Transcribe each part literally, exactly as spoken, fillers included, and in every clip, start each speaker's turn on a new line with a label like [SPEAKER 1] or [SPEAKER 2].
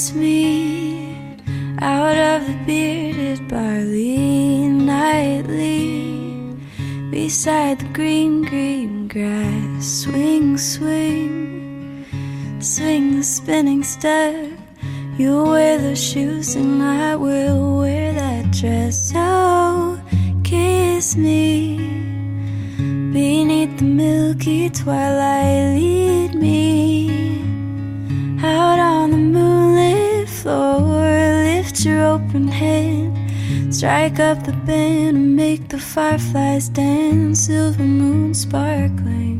[SPEAKER 1] kiss me out of the bearded barley nightly, beside the green, green grass. Swing, swing, swing the spinning step. You'll wear those shoes and I will wear that dress. So kiss me beneath the milky twilight. Lead me out on the moonlit floor. Lift your open hand, strike up the band, and make the fireflies dance. Silver moon sparkling.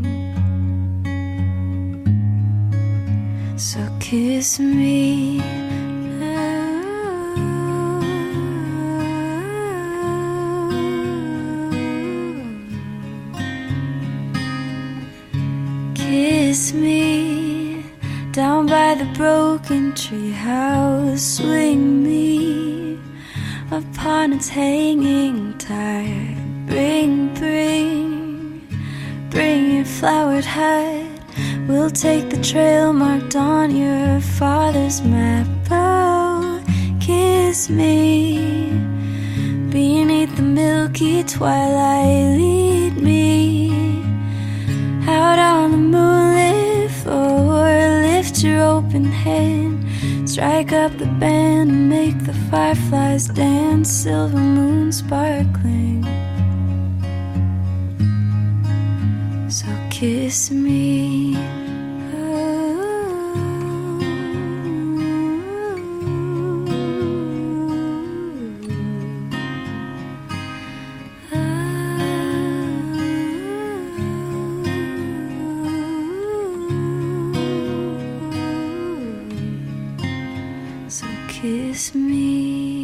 [SPEAKER 1] So kiss me kiss me down by the broken tree house. Swing me upon its hanging tide. Bring, bring, bring your flowered hat. We'll take the trail marked on your father's map. Oh, kiss me beneath the milky twilight. Lead me out on the moonlit floor. Lift your open hand, strike up the band, and make the fireflies dance. Silver moon sparkling. So kiss me. So kiss me.